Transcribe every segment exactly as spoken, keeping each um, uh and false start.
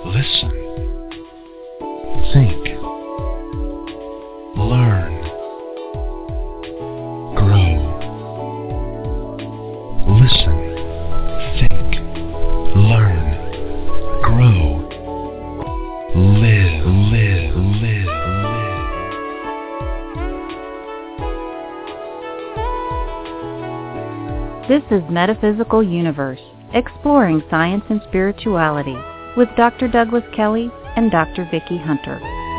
Listen. Think. Learn. Grow. Listen. Think. Learn. Grow. Live, live, live, live. This is Metaphysical Universe, exploring science and spirituality, with Doctor Douglas Kelly and Doctor Vicki Hunter.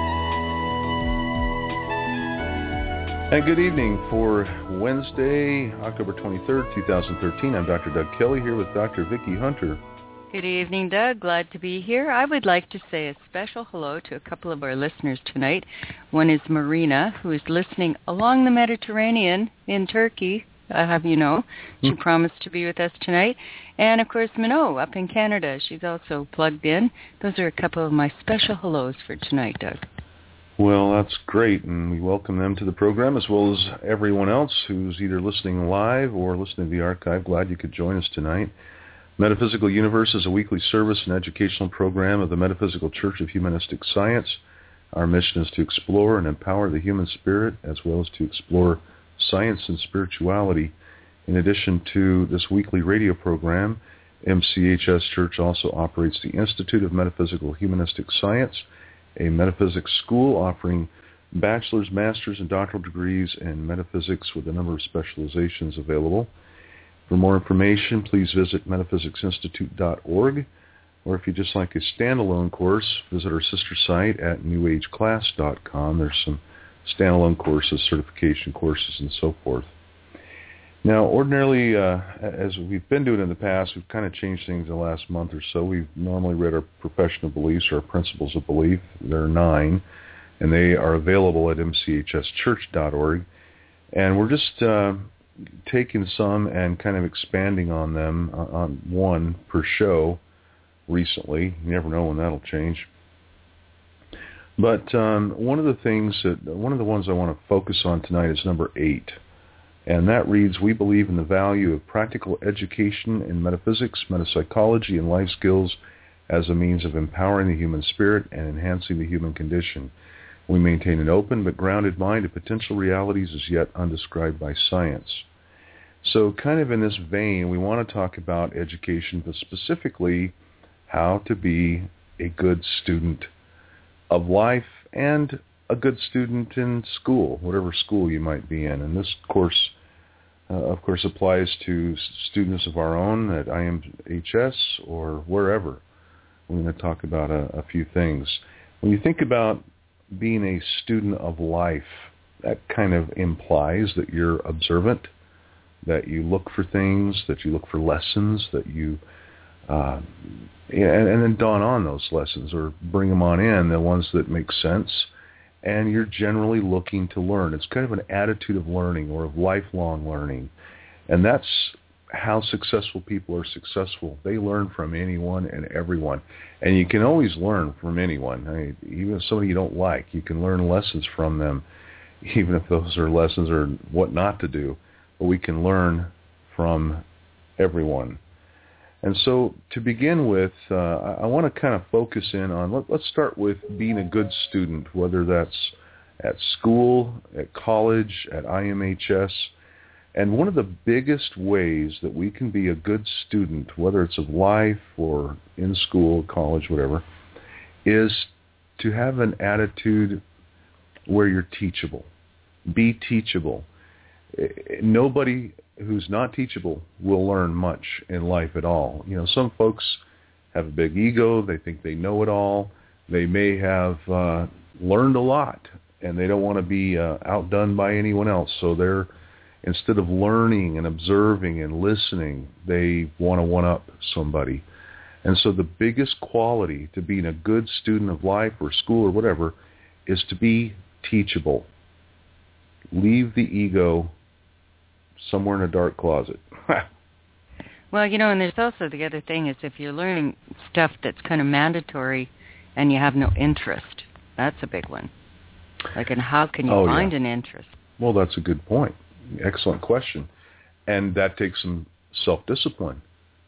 And good evening for Wednesday, October twenty-third, twenty thirteen. I'm Doctor Doug Kelly here with Doctor Vicki Hunter. Good evening, Doug. Glad to be here. I would like to say a special hello to a couple of our listeners tonight. One is Marina, who is listening along the Mediterranean in Turkey. I'll have you know. She mm. promised to be with us tonight. And, of course, Minot up in Canada. She's also plugged in. Those are a couple of my special hellos for tonight, Doug. Well, that's great, and we welcome them to the program, as well as everyone else who's either listening live or listening to the archive. Glad you could join us tonight. Metaphysical Universe is a weekly service and educational program of the Metaphysical Church of Humanistic Science. Our mission is to explore and empower the human spirit, as well as to explore science and spirituality. In addition to this weekly radio program, M C H S Church also operates the Institute of Metaphysical Humanistic Science, a metaphysics school offering bachelor's, master's, and doctoral degrees in metaphysics with a number of specializations available. For more information, please visit metaphysics institute dot org, or if you just like a standalone course, visit our sister site at new age class dot com. There's some standalone courses, certification courses, and so forth. Now, ordinarily, uh, as we've been doing in the past, we've kind of changed things in the last month or so. We've normally read our professional beliefs, or our principles of belief. There are nine, and they are available at m c h s church dot org. And we're just uh, taking some and kind of expanding on them, uh, on one per show recently. You never know when that'll change. But um, one of the things that, one of the ones I want to focus on tonight is number eight. And that reads, we believe in the value of practical education in metaphysics, metapsychology, and life skills as a means of empowering the human spirit and enhancing the human condition. We maintain an open but grounded mind to potential realities as yet undescribed by science. So kind of in this vein, we want to talk about education, but specifically how to be a good student of life and a good student in school, whatever school you might be in. And this course, uh, of course, applies to students of our own at I M H S or wherever. We're going to talk about a, a few things. When you think about being a student of life, that kind of implies that you're observant, that you look for things, that you look for lessons, that you Uh, and, and then dawn on those lessons or bring them on in, the ones that make sense, and you're generally looking to learn. It's kind of an attitude of learning or of lifelong learning, and that's how successful people are successful. They learn from anyone and everyone, and you can always learn from anyone. I mean, even if somebody you don't like, you can learn lessons from them, even if those are lessons or what not to do, but we can learn from everyone. And so to begin with, uh, I want to kind of focus in on, let, let's start with being a good student, whether that's at school, at college, at I M H S. And one of the biggest ways that we can be a good student, whether it's of life or in school, college, whatever, is to have an attitude where you're teachable. Be teachable. Nobody who's not teachable will learn much in life at all. You know, some folks have a big ego. They think they know it all. They may have uh, learned a lot, and they don't want to be uh, outdone by anyone else. So they're, instead of learning and observing and listening, they want to one-up somebody. And so the biggest quality to being a good student of life or school or whatever is to be teachable. Leave the ego somewhere in a dark closet. Well, you know, and there's also the other thing is if you're learning stuff that's kind of mandatory and you have no interest, that's a big one. Like, and how can you oh, find yeah. an interest? Well, that's a good point. Excellent question. And that takes some self-discipline.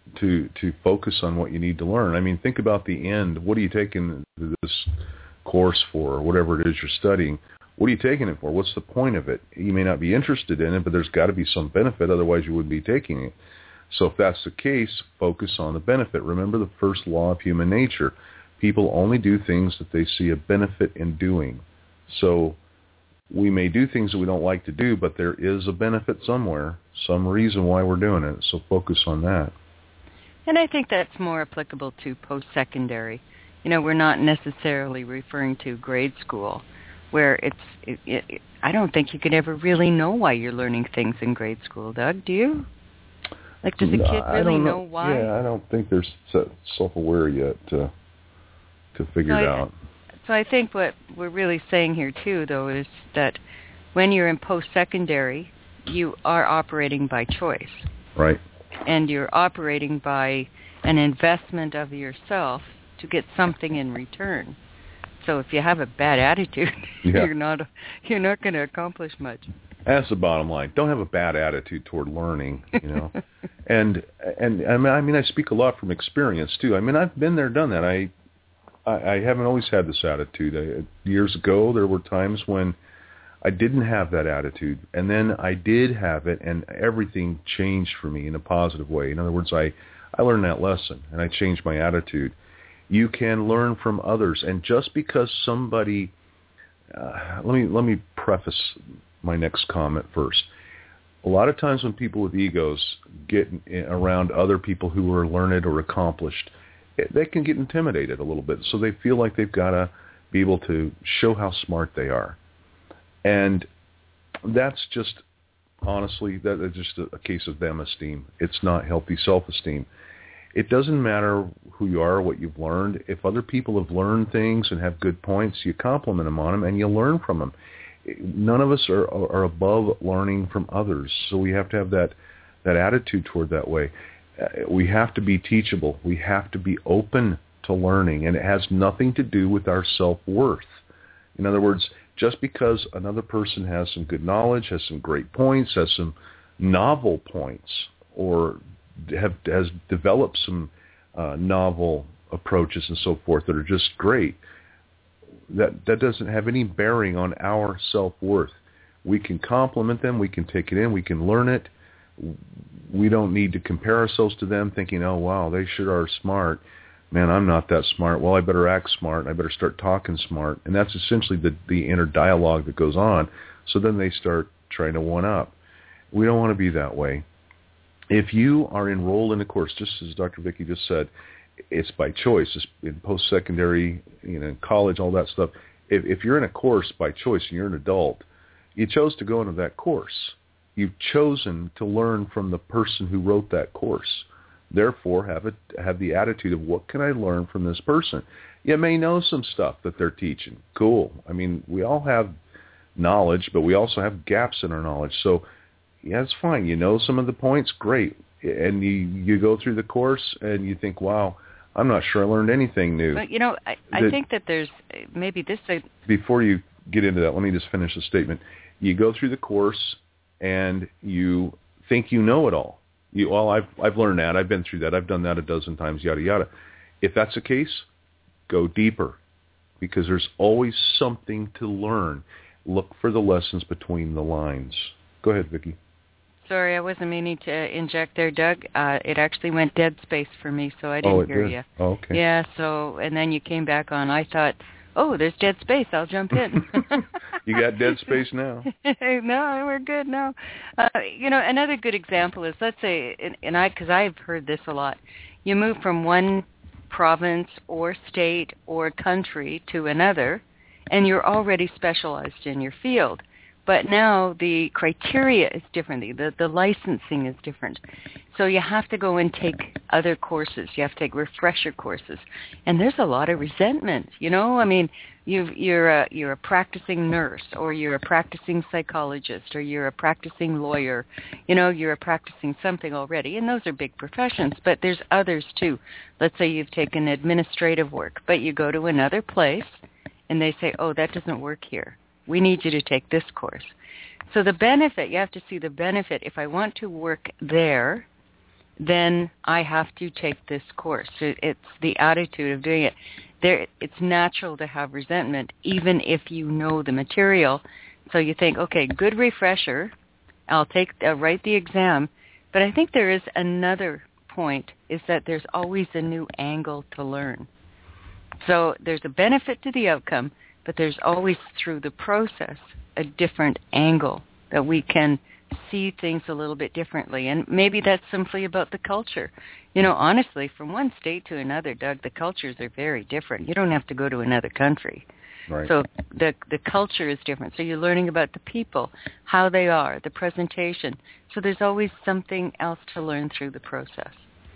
to to focus on what you need to learn. I mean, think about the end. What are you taking this course for, or whatever it is you're studying? What are you taking it for? What's the point of it? You may not be interested in it, but there's got to be some benefit, otherwise you wouldn't be taking it. So if that's the case, focus on the benefit. Remember the first law of human nature. People only do things that they see a benefit in doing. So we may do things that we don't like to do, but there is a benefit somewhere, some reason why we're doing it. So focus on that. And I think that's more applicable to post-secondary. You know, we're not necessarily referring to grade school, where it's, it, it, I don't think you could ever really know why you're learning things in grade school, Doug, do you? Like, does a No, kid I really don't know, know why? Yeah, I don't think they're self-aware yet to, to figure so it I, out. So I think what we're really saying here, too, though, is that when you're in post-secondary, you are operating by choice. Right. And you're operating by an investment of yourself to get something in return. So if you have a bad attitude, yeah. you're not you're not going to accomplish much. That's the bottom line. Don't have a bad attitude toward learning, you know. and and I mean, I mean, I speak a lot from experience too. I mean, I've been there, done that. I I, I haven't always had this attitude. I, years ago, there were times when I didn't have that attitude, and then I did have it, and everything changed for me in a positive way. In other words, I I learned that lesson, and I changed my attitude. You can learn from others, and just because somebody, uh, let me let me preface my next comment first. A lot of times when people with egos get in, around other people who are learned or accomplished, it, they can get intimidated a little bit. So they feel like they've got to be able to show how smart they are, and that's just honestly that is just a, a case of them esteem. It's not healthy self-esteem. It doesn't matter who you are or what you've learned. If other people have learned things and have good points, you compliment them on them and you learn from them. None of us are, are above learning from others, so we have to have that, that attitude toward that way. We have to be teachable. We have to be open to learning, and it has nothing to do with our self-worth. In other words, just because another person has some good knowledge, has some great points, has some novel points, or have has developed some uh, novel approaches and so forth that are just great, that that doesn't have any bearing on our self-worth. We can compliment them, we can take it in, we can learn it. We don't need to compare ourselves to them thinking, oh, wow, they sure are smart. Man, I'm not that smart. Well, I better act smart. I better start talking smart. And that's essentially the, the inner dialogue that goes on. So then they start trying to one-up. We don't want to be that way. If you are enrolled in a course, just as Doctor Vicki just said, it's by choice. It's in post-secondary, you know, college, all that stuff. If, if you're in a course by choice and you're an adult, you chose to go into that course. You've chosen to learn from the person who wrote that course. Therefore, have a, have the attitude of, what can I learn from this person? You may know some stuff that they're teaching. Cool. I mean, we all have knowledge, but we also have gaps in our knowledge. So, yeah, it's fine. You know some of the points, great. And you, you go through the course and you think, wow, I'm not sure I learned anything new. But, you know, I, I that, think that there's maybe this... Uh, before you get into that, let me just finish the statement. You go through the course and you think you know it all. You, well, I've I've learned that. I've been through that. I've done that a dozen times, yada, yada. If that's the case, go deeper, because there's always something to learn. Look for the lessons between the lines. Go ahead, Vicki. Sorry, I wasn't meaning to inject there, Doug. Uh, it actually went dead space for me, so I didn't oh, it hear did. you. Oh, okay. Yeah, so, and then you came back on. I thought, oh, there's dead space. I'll jump in. You got dead space now. No, we're good now. Uh, you know, another good example is, let's say, and, and I, because I've heard this a lot, you move from one province or state or country to another, and you're already specialized in your field. But now the criteria is different. The, the licensing is different. So you have to go and take other courses. You have to take refresher courses. And there's a lot of resentment, you know? I mean, you've, you're, a, you're a practicing nurse, or you're a practicing psychologist, or you're a practicing lawyer. You know, you're a practicing something already. And those are big professions. But there's others, too. Let's say you've taken administrative work, but you go to another place, and they say, oh, that doesn't work here. We need you to take this course. So the benefit, you have to see the benefit. If I want to work there, then I have to take this course. It, it's the attitude of doing it. There, it's natural to have resentment, even if you know the material. So you think, okay, good refresher. I'll take, I'll write the exam. But I think there is another point, is that there's always a new angle to learn. So there's a benefit to the outcome, but there's always, through the process, a different angle that we can see things a little bit differently. And maybe that's simply about the culture. You know, honestly, from one state to another, Doug, the cultures are very different. You don't have to go to another country. Right. So the the culture is different. So you're learning about the people, how they are, the presentation. So there's always something else to learn through the process.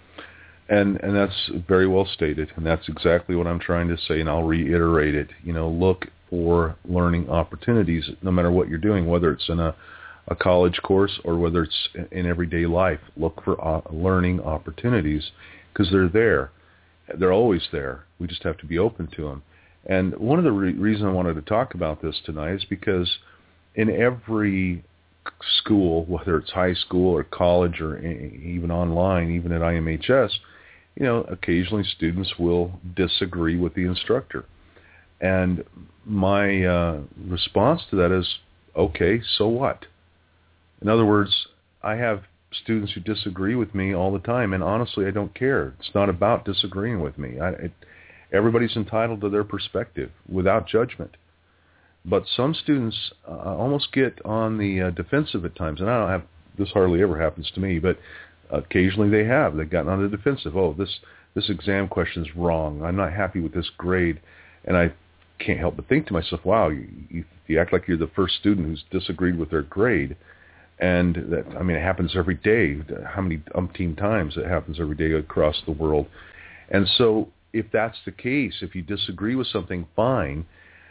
And and that's very well stated, and that's exactly what I'm trying to say, and I'll reiterate it. You know, look for learning opportunities, no matter what you're doing, whether it's in a, a college course or whether it's in everyday life. Look for uh, learning opportunities, because they're there. They're always there. We just have to be open to them. And one of the re- reasons I wanted to talk about this tonight is because in every school, whether it's high school or college or even online, even at I M H S, you know, occasionally students will disagree with the instructor. And my uh, response to that is, okay, so what? In other words, I have students who disagree with me all the time, and honestly, I don't care. It's not about disagreeing with me. I, it, everybody's entitled to their perspective without judgment. But some students uh, almost get on the uh, defensive at times, and I don't have, this hardly ever happens to me, but occasionally they have. They've gotten on the defensive. Oh, this this exam question is wrong. I'm not happy with this grade. And I can't help but think to myself, wow, you, you, you act like you're the first student who's disagreed with their grade. And that, I mean, it happens every day. How many umpteen times it happens every day across the world. And so if that's the case, if you disagree with something, fine.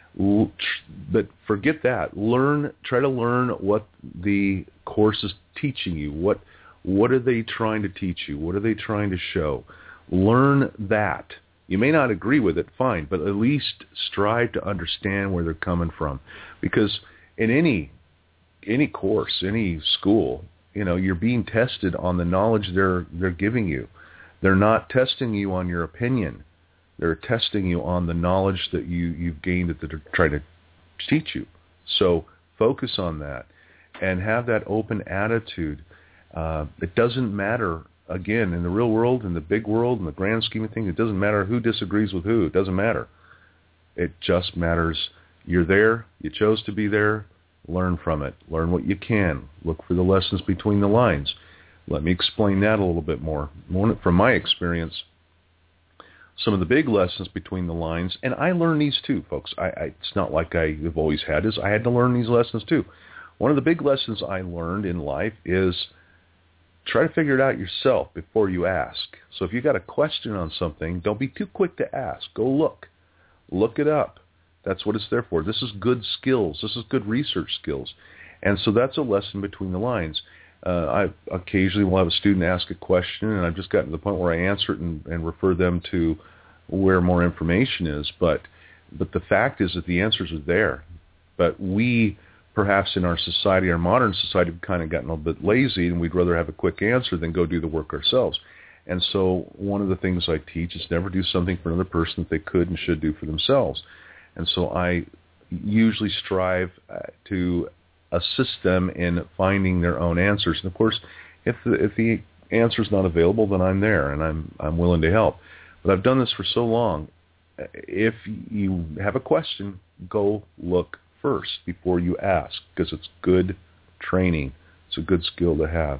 But forget that. Learn, try to learn what the course is teaching you. What what are they trying to teach you? What are they trying to show? Learn that. You may not agree with it, fine, but at least strive to understand where they're coming from. Because in any any course, any school, you know, you're being tested on the knowledge they're they're giving you. They're not testing you on your opinion. They're testing you on the knowledge that you, you've gained that they're trying to teach you. So focus on that and have that open attitude. Uh, it doesn't matter, again, in the real world, in the big world, in the grand scheme of things, it doesn't matter who disagrees with who. It doesn't matter. It just matters you're there, you chose to be there, learn from it. Learn what you can. Look for the lessons between the lines. Let me explain that a little bit more. More from my experience, some of the big lessons between the lines, and I learned these too, folks. I, I, it's not like I have always had this. I had to learn these lessons too. One of the big lessons I learned in life is try to figure it out yourself before you ask. So if you got a question on something, don't be too quick to ask. Go look. Look it up. That's what it's there for. This is good skills. This is good research skills. And so that's a lesson between the lines. Uh, I occasionally will have a student ask a question, and I've just gotten to the point where I answer it and, and refer them to where more information is. But but the fact is that the answers are there. But we, perhaps in our society, our modern society, have kind of gotten a little bit lazy, and we'd rather have a quick answer than go do the work ourselves. And so one of the things I teach is never do something for another person that they could and should do for themselves. And so I usually strive uh, to assist them in finding their own answers. And of course, if the, if the answer is not available, then I'm there and I'm I'm willing to help. But I've done this for so long. If you have a question, go look first before you ask, because it's good training. It's a good skill to have.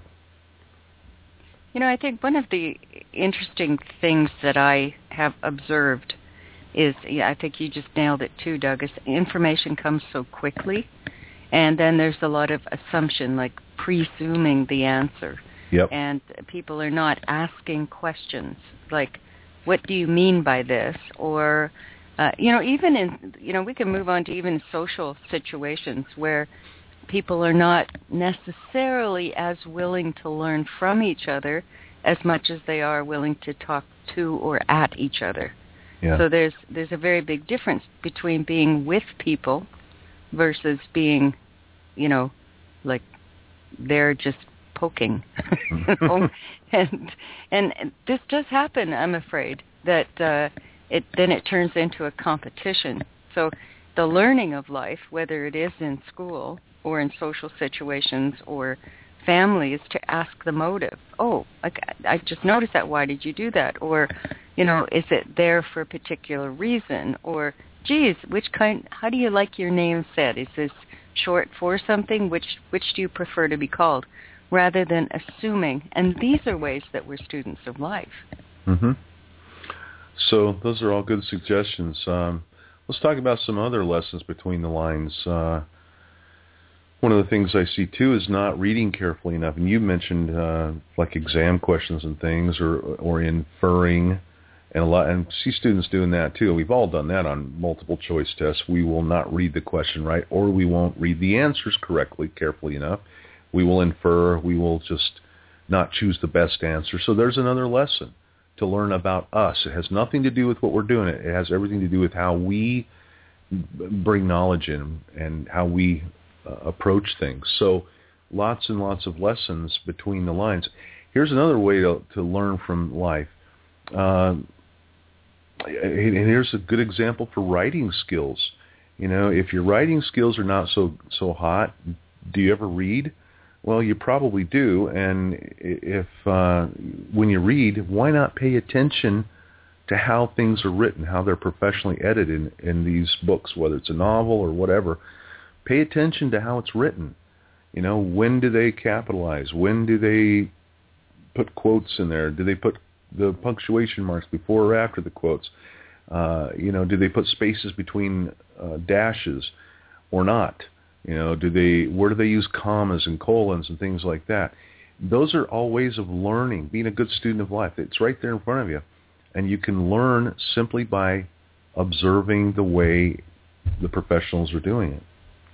You know, I think one of the interesting things that I have observed is, yeah, I think you just nailed it too, Doug, is information comes so quickly. And then there's a lot of assumption, like presuming the answer. Yep. And people are not asking questions like, what do you mean by this? Or, uh, you know, even in, you know, we can move on to even social situations where people are not necessarily as willing to learn from each other as much as they are willing to talk to or at each other. Yeah. So there's there's a very big difference between being with people versus being, you know, like they're just poking. you know? and, and and this does happen, I'm afraid, that uh, it then it turns into a competition. So the learning of life, whether it is in school or in social situations or family, is to ask the motive. Oh, I, I just noticed that. Why did you do that? Or, you know, is it there for a particular reason? Or, geez, which kind? How do you like your name said? Is this short for something? Which which do you prefer to be called? Rather than assuming. And these are ways that we're students of life. Mm-hmm. So those are all good suggestions. Um, let's talk about some other lessons between the lines. Uh, one of the things I see, too, is not reading carefully enough. And you mentioned uh, like exam questions and things, or or inferring, and a lot, and see students doing that, too. We've all done that on multiple choice tests. We will not read the question right, or we won't read the answers correctly, carefully enough. We will infer. We will just not choose the best answer. So there's another lesson to learn about us. It has nothing to do with what we're doing. It has everything to do with how we bring knowledge in and how we uh, approach things. So lots and lots of lessons between the lines. Here's another way to, to learn from life. Uh, and here's a good example for writing skills. You know, if your writing skills are not so so hot, do you ever read? Well, you probably do, and if uh, when you read, why not pay attention to how things are written, how they're professionally edited in, in these books, whether it's a novel or whatever. Pay attention to how it's written. You know, when do they capitalize? When do they put quotes in there? Do they put the punctuation marks before or after the quotes? Uh, you know, do they put spaces between uh, dashes or not? You know, do they? Where do they use commas and colons and things like that? Those are all ways of learning, being a good student of life. It's right there in front of you. And you can learn simply by observing the way the professionals are doing it.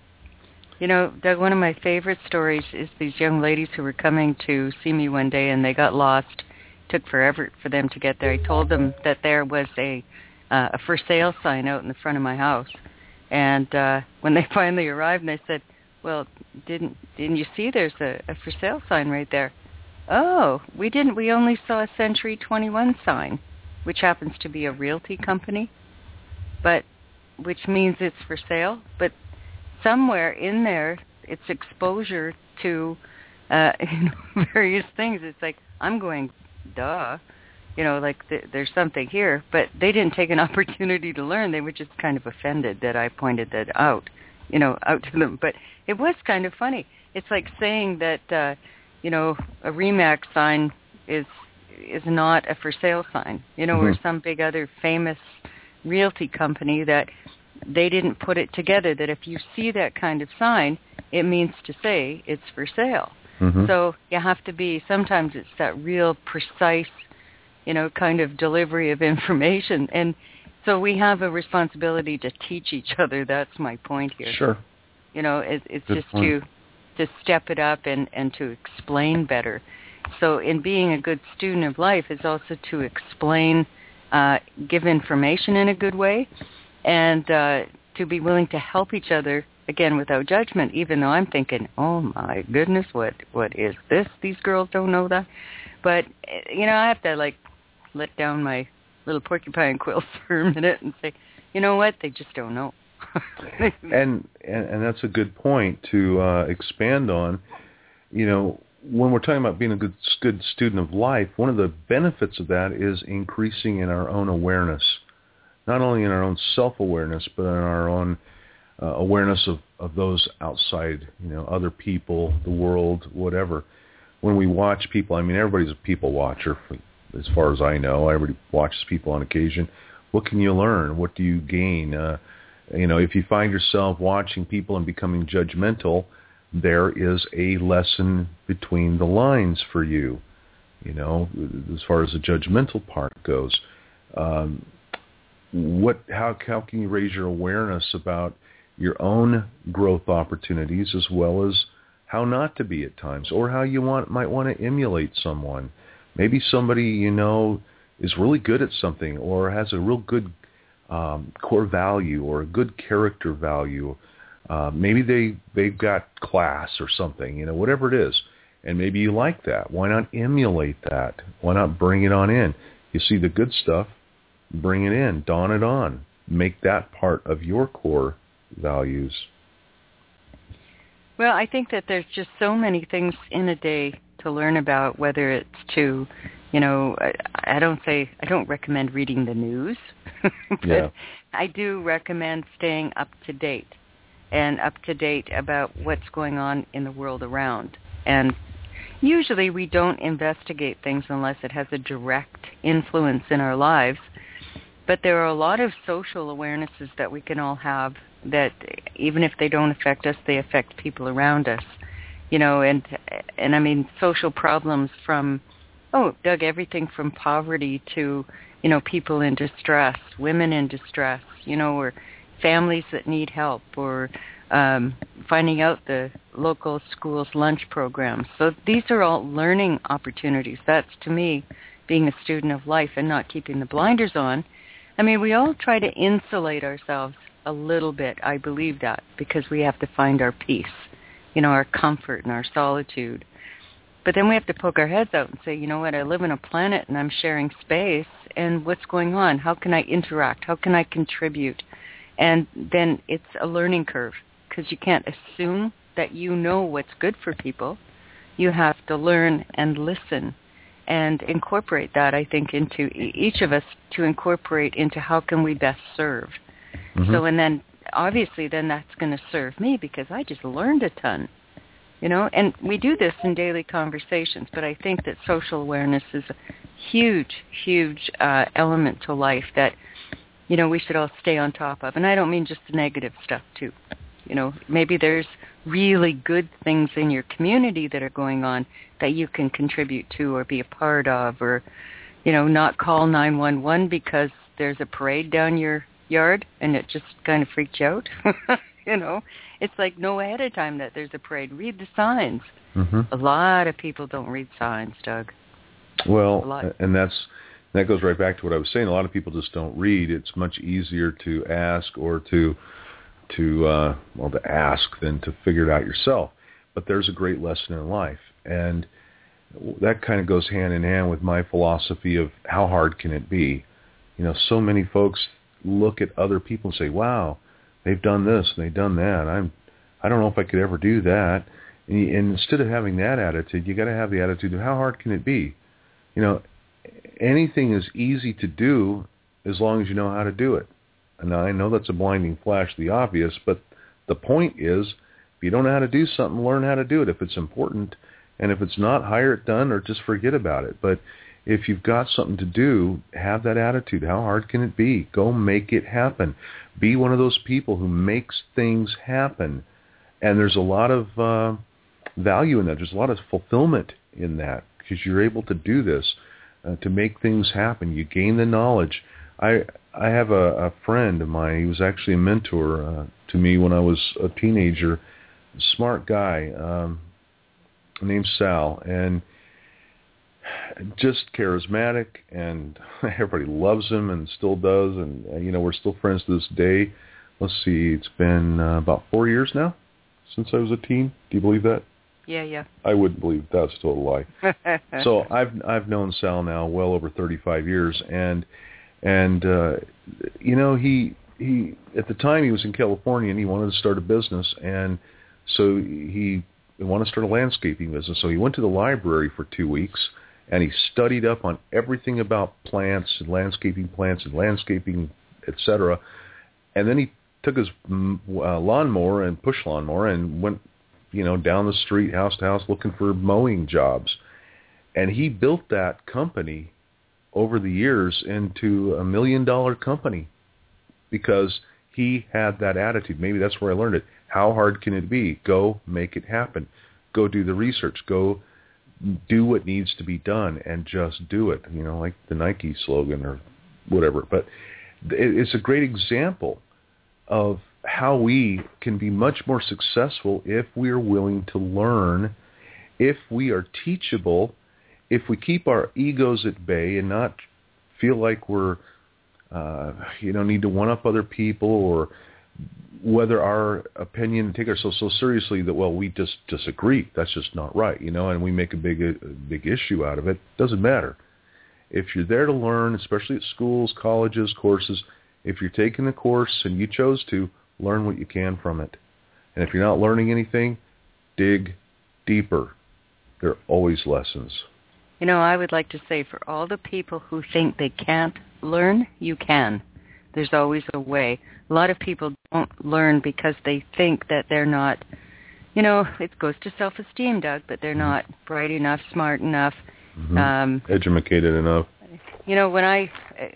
You know, Doug, one of my favorite stories is these young ladies who were coming to see me one day, and they got lost. It took forever for them to get there. I told them that there was a, uh, a for sale sign out in the front of my house. And uh, when they finally arrived, and they said, well, didn't didn't you see there's a, a for sale sign right there? Oh, we didn't. We only saw a Century twenty-one sign, which happens to be a realty company, but which means it's for sale. But somewhere in there, it's exposure to uh, you know, various things. It's like, I'm going, duh. You know, like th- there's something here, but they didn't take an opportunity to learn. They were just kind of offended that I pointed that out, you know, out to them. But it was kind of funny. It's like saying that, uh, you know, a RE/MAX sign is is not a for sale sign, you know, mm-hmm. or some big other famous realty company that they didn't put it together, that if you see that kind of sign, it means to say it's for sale. Mm-hmm. So you have to be, sometimes it's that real precise, you know, kind of delivery of information. And so we have a responsibility to teach each other. That's my point here. Sure. You know, it, it's Good just point. to to step it up and, and to explain better. So in being a good student of life is also to explain, uh, give information in a good way, and uh, to be willing to help each other, again, without judgment, even though I'm thinking, oh, my goodness, what what is this? These girls don't know that. But, you know, I have to, like, let down my little porcupine quills for a minute and say, you know what, they just don't know. and, and and that's a good point to uh, expand on. You know, when we're talking about being a good good student of life, one of the benefits of that is increasing in our own awareness, not only in our own self-awareness, but in our own uh, awareness of, of those outside, you know, other people, the world, whatever. When we watch people, I mean, everybody's a people watcher, as far as I know. Everybody watches people on occasion. What can you learn? What do you gain? Uh, you know, if you find yourself watching people and becoming judgmental, there is a lesson between the lines for you, you know, as far as the judgmental part goes. Um, what, how, how can you raise your awareness about your own growth opportunities, as well as how not to be at times, or how you want might want to emulate someone? Maybe somebody you know is really good at something, or has a real good um, core value, or a good character value. Uh, maybe they, they've got class or something, you know, whatever it is. And maybe you like that. Why not emulate that? Why not bring it on in? You see the good stuff, bring it in, dawn it on. Make that part of your core values. Well, I think that there's just so many things in a day to learn about, whether it's to, you know, I, I don't say, I don't recommend reading the news, but yeah. I do recommend staying up to date and up to date about what's going on in the world around. And usually we don't investigate things unless it has a direct influence in our lives. But there are a lot of social awarenesses that we can all have that even if they don't affect us, they affect people around us. You know, and and I mean social problems from, oh, Doug, everything from poverty to, you know, people in distress, women in distress, you know, or families that need help, or um, finding out the local schools' lunch programs. So these are all learning opportunities. That's, to me, being a student of life and not keeping the blinders on. I mean, we all try to insulate ourselves a little bit, I believe that, because we have to find our peace, you know, our comfort and our solitude. But then we have to poke our heads out and say, you know what, I live on a planet and I'm sharing space, and what's going on? How can I interact? How can I contribute? And then it's a learning curve, because you can't assume that you know what's good for people. You have to learn and listen and incorporate that, I think, into each of us, to incorporate into how can we best serve. Mm-hmm. So, and then obviously then that's going to serve me because I just learned a ton, you know, and we do this in daily conversations, but I think that social awareness is a huge, huge uh, element to life that, you know, we should all stay on top of. And I don't mean just the negative stuff too. You know, maybe there's really good things in your community that are going on that you can contribute to or be a part of, or, you know, not call nine one one because there's a parade down your yard and it just kind of freaked you out. You know, it's like know ahead of time that there's a parade. Read the signs. Mm-hmm. A lot of people don't read signs, Doug. Well, and that's that goes right back to what I was saying. A lot of people just don't read. It's much easier to ask or to to uh, well to ask than to figure it out yourself. But there's a great lesson in life, and that kind of goes hand in hand with my philosophy of how hard can it be. You know, so many folks look at other people and say, "Wow, they've done this and they've done that. I'm, I don't know if I could ever do that." And, you, and instead of having that attitude, you got to have the attitude of how hard can it be. You know, anything is easy to do as long as you know how to do it. And I know that's a blinding flash, the obvious, but the point is, if you don't know how to do something, learn how to do it if it's important. And if it's not, hire it done or just forget about it. But if you've got something to do, have that attitude. How hard can it be? Go make it happen. Be one of those people who makes things happen. And there's a lot of uh, value in that. There's a lot of fulfillment in that because you're able to do this, uh, to make things happen. You gain the knowledge. I I have a, a friend of mine. He was actually a mentor uh, to me when I was a teenager. Smart guy um, named Sal, and just charismatic, and everybody loves him and still does. And uh, you know, we're still friends to this day. Let's see, it's been uh, about four years now since I was a teen. Do you believe that? Yeah, yeah. I wouldn't believe that's a total lie. So I've I've known Sal now well over thirty-five years, and and uh, you know he he at the time he was in California and he wanted to start a business, and so he wanted to start a landscaping business. So he went to the library for two weeks and he studied up on everything about plants and landscaping plants and landscaping, et cetera. And then he took his uh, lawnmower and push lawnmower and went, you know, down the street, house to house, looking for mowing jobs. And he built that company over the years into a million-dollar company because he had that attitude. Maybe that's where I learned it. How hard can it be? Go make it happen. Go do the research. Go do what needs to be done and just do it, you know, like the Nike slogan or whatever. But it's a great example of how we can be much more successful if we are willing to learn, if we are teachable, if we keep our egos at bay and not feel like we're, uh, you know, need to one-up other people or whether our opinion, take ourselves so seriously that, well, we just disagree. That's just not right, you know, and we make a big, a big issue out of it. Doesn't matter. If you're there to learn, especially at schools, colleges, courses, if you're taking the course and you chose to, learn what you can from it. And if you're not learning anything, dig deeper. There are always lessons. You know, I would like to say for all the people who think they can't learn, you can. There's always a way. A lot of people don't learn because they think that they're not, you know, it goes to self-esteem, Doug, but they're not bright enough, smart enough. Mm-hmm. Um, Educated enough. You know, when I,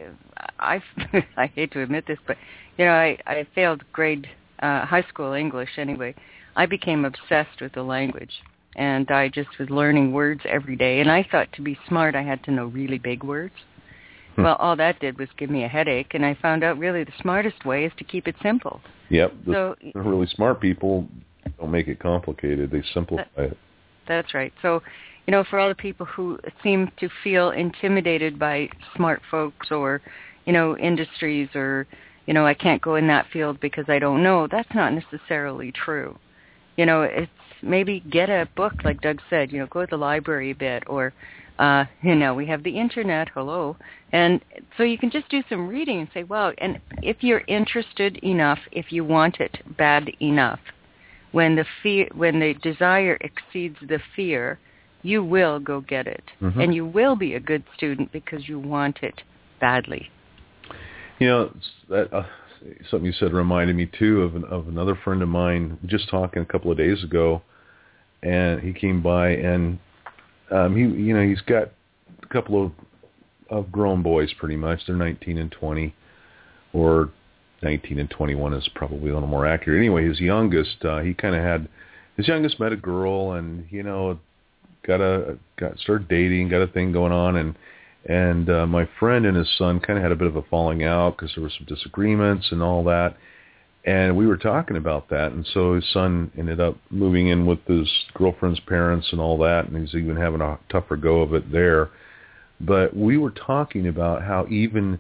I, I hate to admit this, but, you know, I, I failed grade, uh, high school English anyway. I became obsessed with the language, and I just was learning words every day. And I thought to be smart, I had to know really big words. Hmm. Well, all that did was give me a headache, and I found out really the smartest way is to keep it simple. Yep. The, so, the really smart people don't make it complicated. They simplify that, it. That's right. So, you know, for all the people who seem to feel intimidated by smart folks or, you know, industries or, you know, I can't go in that field because I don't know, that's not necessarily true. You know, it's maybe get a book, like Doug said, you know, go to the library a bit or, uh, you know, we have the internet, hello. And so you can just do some reading and say, wow, and if you're interested enough, if you want it bad enough, when the fear, when the desire exceeds the fear, you will go get it. Mm-hmm. And you will be a good student because you want it badly. You know, that, uh, something you said reminded me, too, of, an, of another friend of mine, just talking a couple of days ago, and he came by, and um, he, you know, he's got a couple of, of grown boys, pretty much. They're nineteen and twenty, or nineteen and twenty-one is probably a little more accurate. Anyway, his youngest, uh, he kind of had, his youngest met a girl, and, you know, got a got started dating, got a thing going on, and and uh, my friend and his son kind of had a bit of a falling out because there were some disagreements and all that, and we were talking about that, and so his son ended up moving in with his girlfriend's parents and all that, and he's even having a tougher go of it there. But we were talking about how even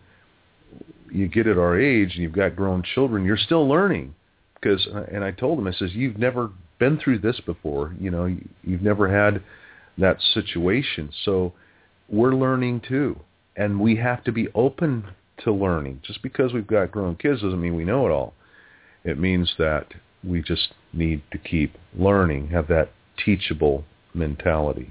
you get at our age and you've got grown children, you're still learning, because, and I told him, I says, you've never been through this before, you know, you've never had that situation. So we're learning too. And we have to be open to learning. Just because we've got grown kids doesn't mean we know it all. It means that we just need to keep learning, have that teachable mentality.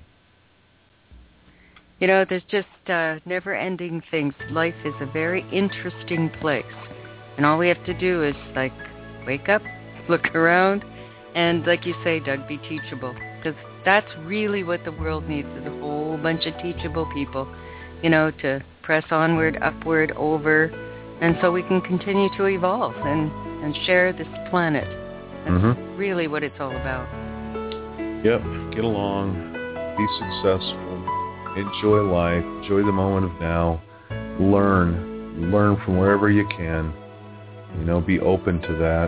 You know, there's just uh, never-ending things. Life is a very interesting place. And all we have to do is, like, wake up, look around, and like you say, Doug, be teachable. Because that's really what the world needs, is a whole bunch of teachable people, you know, to press onward, upward, over, and so we can continue to evolve and, and share this planet. That's mm-hmm. really what it's all about. Yep, get along, be successful, enjoy life, enjoy the moment of now, learn, learn from wherever you can, you know, be open to that.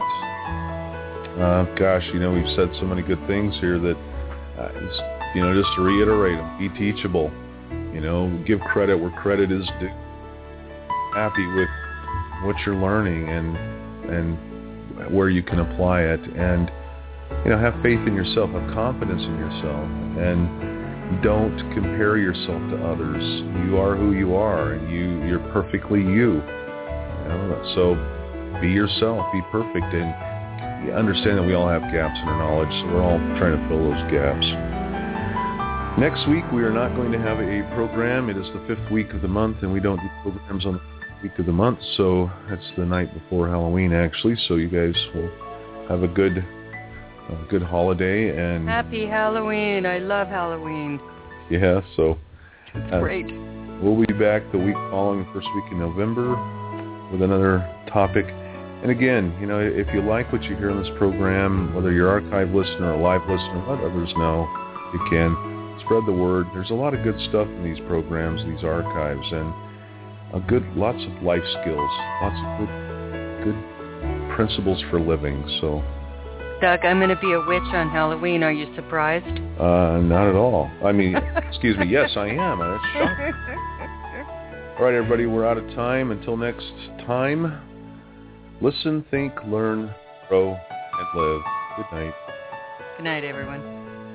Uh, gosh, you know, we've said so many good things here that, uh, you know, just to reiterate them, be teachable, you know, give credit where credit is due, happy with what you're learning and and where you can apply it, and, you know, have faith in yourself, have confidence in yourself, and don't compare yourself to others. You are who you are, and you, you're perfectly you. You know? So be yourself, be perfect, and understand that we all have gaps in our knowledge, so we're all trying to fill those gaps. Next week, we are not going to have a program. It is the fifth week of the month, and we don't do programs on the week of the month, so that's the night before Halloween, actually, so you guys will have a good a good holiday. And Happy Halloween. I love Halloween. Yeah, so it's uh, great. We'll be back the week following the first week in November with another topic. And again, you know, if you like what you hear on this program, whether you're an archive listener or a live listener, let others know. You can spread the word. There's a lot of good stuff in these programs, these archives, and a good, lots of life skills, lots of good, good principles for living. So, Doug, I'm going to be a witch on Halloween. Are you surprised? Uh, not at all. I mean, excuse me. Yes, I am. That's shocking. All right, everybody, we're out of time. Until next time, listen, think, learn, grow, and live. Good night. Good night, everyone.